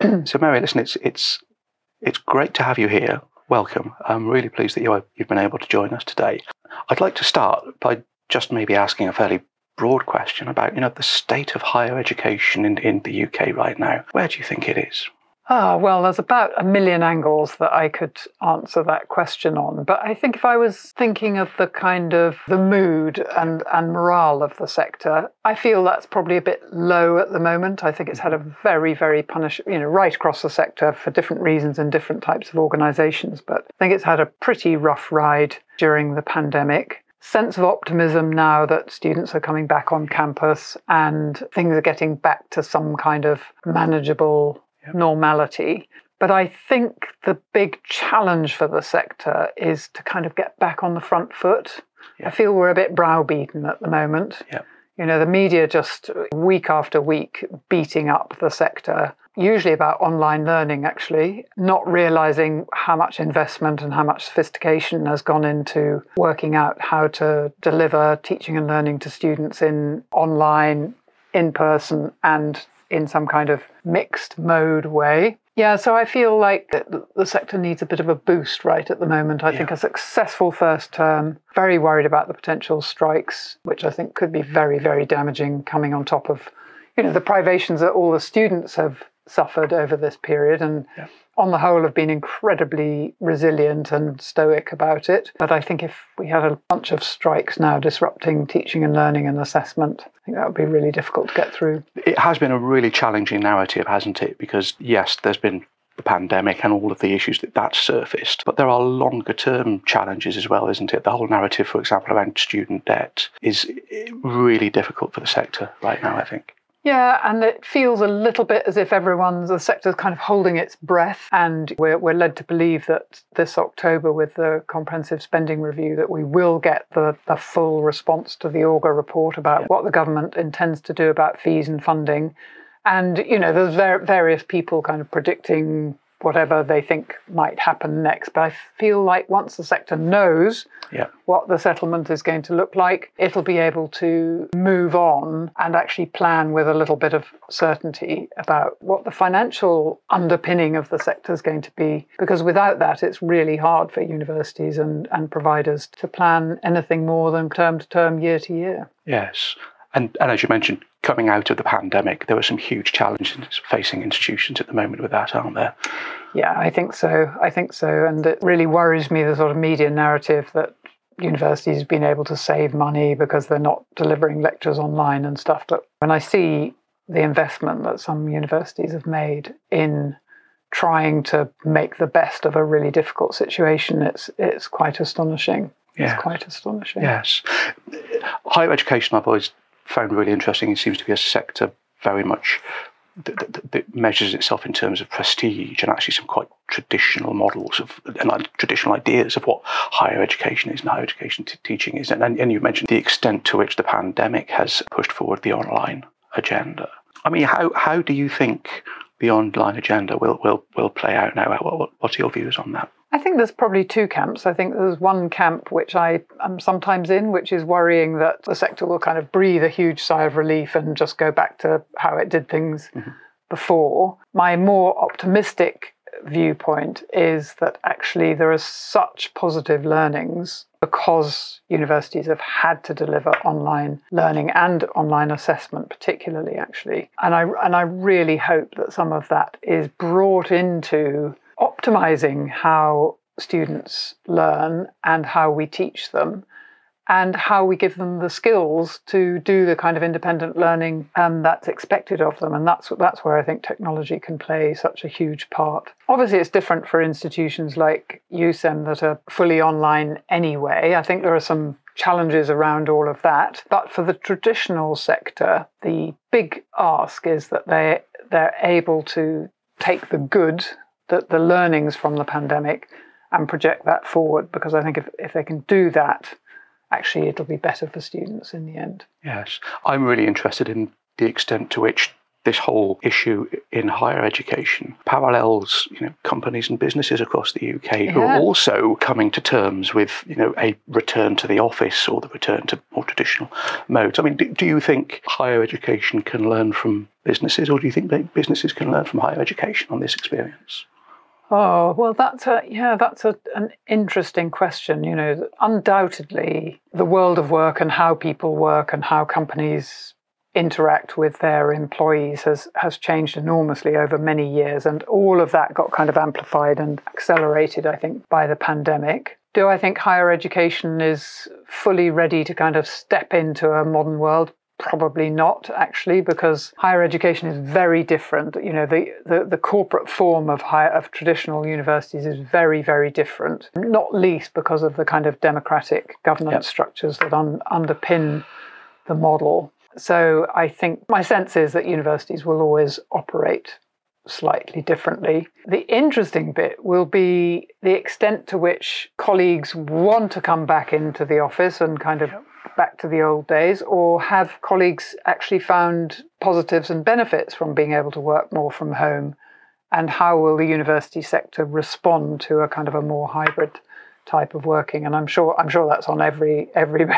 So, Mary, listen, it's great to have you here. Welcome. I'm really pleased that you've been able to join us today. I'd like to start by just maybe asking a fairly broad question about, the state of higher education in the UK right now. Where do you think it is? Well, there's about a million angles that I could answer that question on. But I think if I was thinking of the mood and morale of the sector, I feel that's probably a bit low at the moment. I think it's had a very, very right across the sector for different reasons and different types of organisations. But I think it's had a pretty rough ride during the pandemic. Sense of optimism now that students are coming back on campus and things are getting back to some kind of manageable normality. But I think the big challenge for the sector is to kind of get back on the front foot. I feel we're a bit browbeaten at the moment. The media just week after week beating up the sector, usually about online learning actually, not realising how much investment and how much sophistication has gone into working out how to deliver teaching and learning to students in online, in person and in some kind of mixed mode way. So I feel like the sector needs a bit of a boost right at the moment. I think a successful first term, very worried about the potential strikes, which I think could be very, very damaging coming on top of, the privations that all the students have suffered over this period and on the whole have been incredibly resilient and stoic about it. But I think if we had a bunch of strikes now disrupting teaching and learning and assessment, I think that would be really difficult to get through. It has been a really challenging narrative, hasn't it? Because yes, there's been the pandemic and all of the issues that surfaced, but there are longer term challenges as well, isn't it? The whole narrative, for example, around student debt is really difficult for the sector right now, I think. And it feels a little bit as if the sector's kind of holding its breath, and we're led to believe that this October with the comprehensive spending review that we will get the full response to the Augar report about what the government intends to do about fees and funding. And, there's various people kind of predicting whatever they think might happen next. But I feel like once the sector knows what the settlement is going to look like, it'll be able to move on and actually plan with a little bit of certainty about what the financial underpinning of the sector is going to be. Because without that, it's really hard for universities and providers to plan anything more than term to term, year to year. Yes. And as you mentioned, coming out of the pandemic, there were some huge challenges facing institutions at the moment with that, aren't there? I think so. And it really worries me, the sort of media narrative that universities have been able to save money because they're not delivering lectures online and stuff. But when I see the investment that some universities have made in trying to make the best of a really difficult situation, it's quite astonishing. Yeah. It's quite astonishing. Yes. Higher education, I've always found really interesting. It seems to be a sector very much that measures itself in terms of prestige and actually some quite traditional models and traditional ideas of what higher education is and higher education teaching is. And you mentioned the extent to which the pandemic has pushed forward the online agenda. I mean, how do you think the online agenda will play out now? What are your views on that? I think there's probably two camps. I think there's one camp which I am sometimes in, which is worrying that the sector will kind of breathe a huge sigh of relief and just go back to how it did things before. My more optimistic viewpoint is that actually there are such positive learnings because universities have had to deliver online learning and online assessment particularly, actually. And I really hope that some of that is brought into optimizing how students learn and how we teach them and how we give them the skills to do the kind of independent learning that's expected of them. And that's where I think technology can play such a huge part. Obviously, it's different for institutions like USEM that are fully online anyway. I think there are some challenges around all of that. But for the traditional sector, the big ask is that they're able to take the good, the learnings from the pandemic and project that forward, because I think if they can do that, actually it'll be better for students in the end. Yes. I'm really interested in the extent to which this whole issue in higher education parallels, companies and businesses across the UK who are also coming to terms with, a return to the office or the return to more traditional modes. I mean, do you think higher education can learn from businesses, or do you think that businesses can learn from higher education on this experience? Oh, well, that's an interesting question. Undoubtedly, the world of work and how people work and how companies interact with their employees has changed enormously over many years, and all of that got kind of amplified and accelerated, I think, by the pandemic. Do I think higher education is fully ready to kind of step into a modern world? Probably not, actually, because higher education is very different. The corporate form of traditional universities is very, very different, not least because of the kind of democratic governance structures that underpin the model. So I think my sense is that universities will always operate slightly differently. The interesting bit will be the extent to which colleagues want to come back into the office and kind of back to the old days, or have colleagues actually found positives and benefits from being able to work more from home, and how will the university sector respond to a kind of a more hybrid type of working? And I'm sure that's on everybody's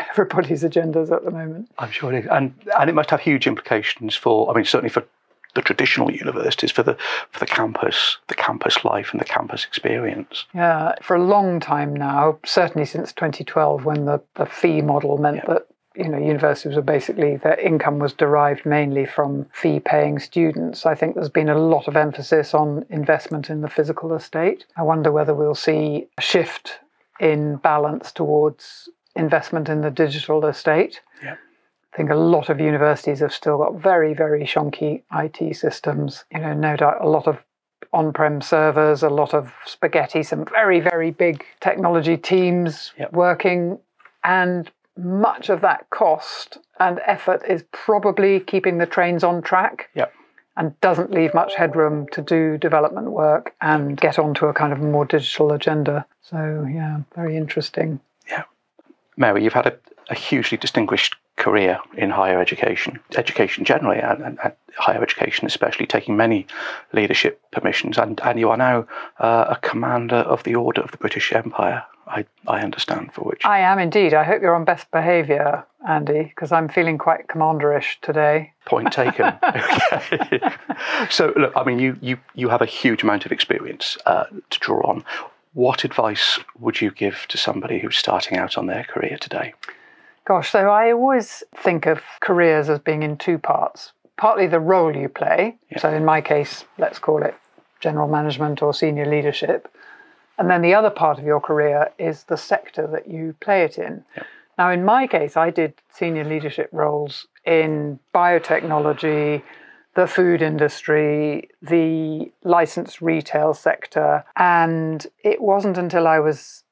agendas at the moment. I'm sure it is, and it must have huge implications for, certainly for the traditional universities, for the campus life and the campus experience. Yeah, for a long time now, certainly since 2012, when the fee model meant that universities were basically, their income was derived mainly from fee-paying students. I think there's been a lot of emphasis on investment in the physical estate. I wonder whether we'll see a shift in balance towards investment in the digital estate. Yeah. I think a lot of universities have still got very, very shonky IT systems. No doubt a lot of on-prem servers, a lot of spaghetti, some very, very big technology teams working, and much of that cost and effort is probably keeping the trains on track. And doesn't leave much headroom to do development work and get onto a kind of more digital agenda. So, very interesting. Yeah. Mary, you've had a hugely distinguished career in higher education generally, and higher education especially, taking many leadership permissions, and you are now a commander of the Order of the British Empire, I understand, for which... I am indeed. I hope you're on best behaviour, Andy, because I'm feeling quite commanderish today. Point taken. Okay. So, look, you have a huge amount of experience to draw on. What advice would you give to somebody who's starting out on their career today? Gosh, so I always think of careers as being in two parts. Partly the role you play. So in my case, let's call it general management or senior leadership. And then the other part of your career is the sector that you play it in. Now, in my case, I did senior leadership roles in biotechnology, the food industry, the licensed retail sector. And it wasn't until I was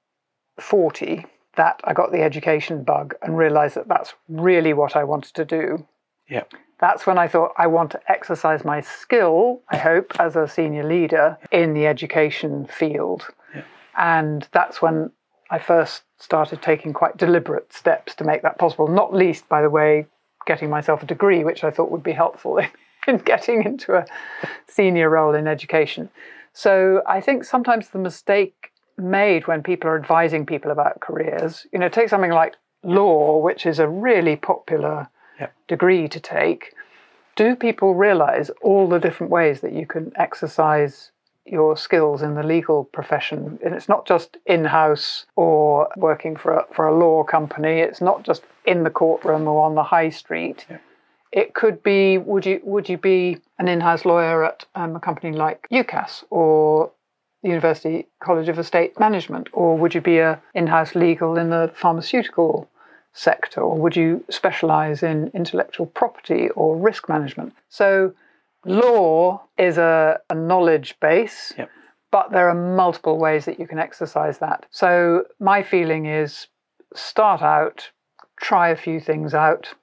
40 that I got the education bug and realized that that's really what I wanted to do. That's when I thought, I want to exercise my skill, I hope, as a senior leader in the education field. And that's when I first started taking quite deliberate steps to make that possible, not least, by the way, getting myself a degree, which I thought would be helpful in getting into a senior role in education. So I think sometimes the mistake made when people are advising people about careers, take something like law, which is a really popular degree to take. Do people realize all the different ways that you can exercise your skills in the legal profession? And it's not just in-house or working for a law company. It's not just in the courtroom or on the high street. It could be, would you be an in-house lawyer at a company like UCAS or the University College of Estate Management, or would you be an in-house legal in the pharmaceutical sector, or would you specialise in intellectual property or risk management? So law is a knowledge base, but there are multiple ways that you can exercise that. So my feeling is start out, try a few things out,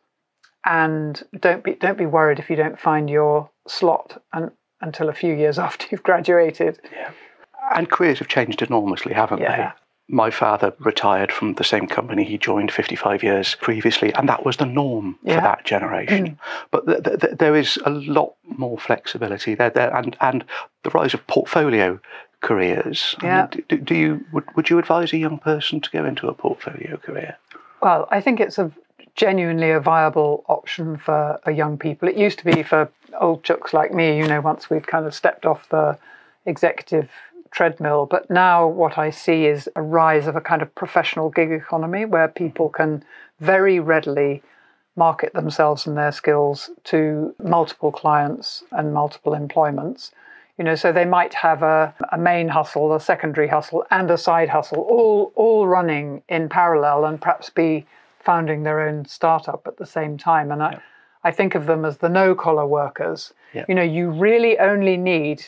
and don't be worried if you don't find your slot until a few years after you've graduated. And careers have changed enormously, haven't they? My father retired from the same company he joined 55 years previously, and that was the norm for that generation. But there is a lot more flexibility there, and the rise of portfolio careers. Yeah. I mean, would you advise a young person to go into a portfolio career? Well, I think it's genuinely a viable option for young people. It used to be for old chooks like me, once we'd kind of stepped off the executive treadmill. But now what I see is a rise of a kind of professional gig economy where people can very readily market themselves and their skills to multiple clients and multiple employments. So they might have a main hustle, a secondary hustle, and a side hustle, all running in parallel, and perhaps be founding their own startup at the same time. And I think of them as the no-collar workers. Yeah. You really only need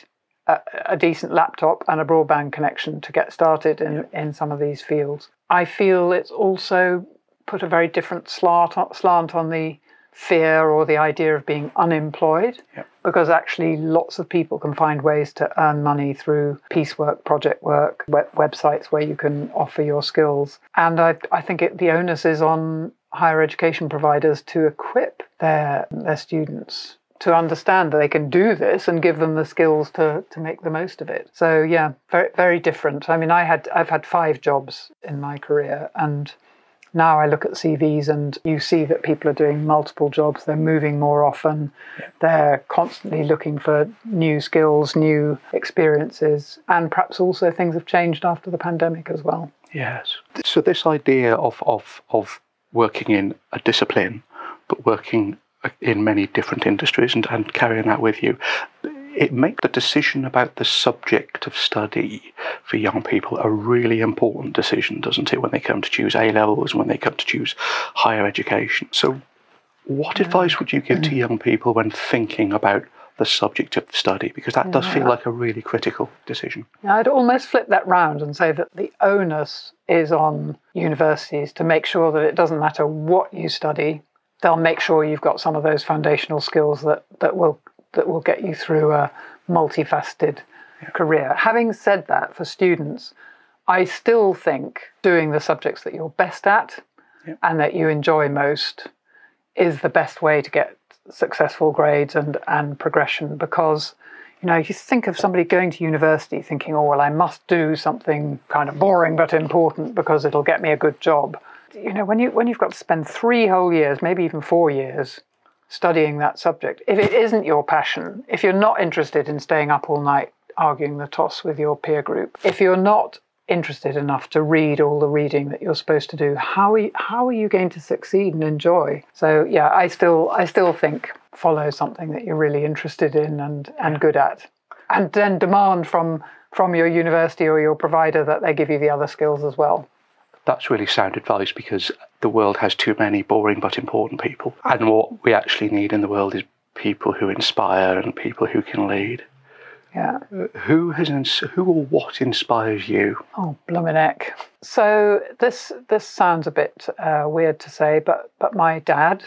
a decent laptop and a broadband connection to get started in some of these fields. I feel it's also put a very different slant on the fear or the idea of being unemployed, because actually lots of people can find ways to earn money through piecework, project work, websites where you can offer your skills. And I think the onus is on higher education providers to equip their students to understand that they can do this and give them the skills to make the most of it. So yeah, very, very different. I mean, I've had 5 jobs in my career, and now I look at CVs and you see that people are doing multiple jobs. They're moving more often. They're constantly looking for new skills, new experiences, and perhaps also things have changed after the pandemic as well. Yes. So this idea of working in a discipline, but working in many different industries and carrying that with you, it makes the decision about the subject of study for young people a really important decision, doesn't it, when they come to choose A-levels, when they come to choose higher education. So what advice would you give to young people when thinking about the subject of study? Because that does feel like a really critical decision. I'd almost flip that round and say that the onus is on universities to make sure that it doesn't matter what you study, they'll make sure you've got some of those foundational skills that will get you through a multifaceted career. Having said that, for students, I still think doing the subjects that you're best at and that you enjoy most is the best way to get successful grades and progression, because you think of somebody going to university thinking, oh, well, I must do something kind of boring but important because it'll get me a good job. When you've got to spend 3 whole years, maybe even 4 years, studying that subject, if it isn't your passion, if you're not interested in staying up all night arguing the toss with your peer group, if you're not interested enough to read all the reading that you're supposed to do, how are you going to succeed and enjoy? So yeah, I still think follow something that you're really interested in and good at, and then demand from your university or your provider that they give you the other skills as well. That's really sound advice, because the world has too many boring but important people. And what we actually need in the world is people who inspire and people who can lead. Yeah. Who or what inspires you? Oh, bloomin' heck. So this sounds a bit weird to say, but my dad,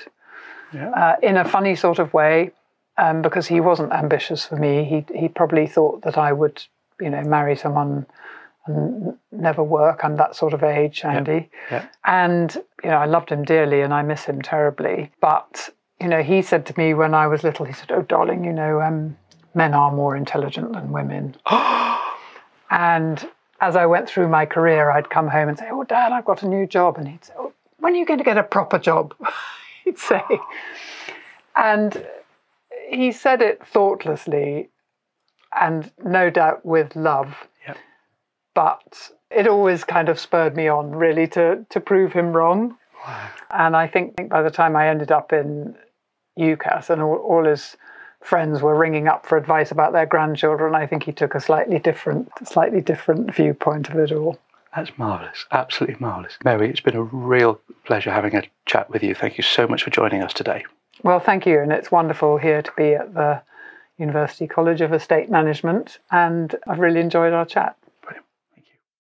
in a funny sort of way, because he wasn't ambitious for me. He probably thought that I would, marry someone and never work. I'm that sort of age, Andy. Yeah. And, I loved him dearly and I miss him terribly. But, he said to me when I was little, he said, oh, darling, men are more intelligent than women. And as I went through my career, I'd come home and say, oh, Dad, I've got a new job. And he'd say, oh, when are you going to get a proper job? He'd say. And he said it thoughtlessly and no doubt with love. But it always kind of spurred me on, really, to prove him wrong. Wow. And I think by the time I ended up in UCAS and all his friends were ringing up for advice about their grandchildren, I think he took a slightly different viewpoint of it all. That's marvellous, absolutely marvellous. Mary, it's been a real pleasure having a chat with you. Thank you so much for joining us today. Well, thank you, and it's wonderful here to be at the University College of Estate Management, and I've really enjoyed our chat.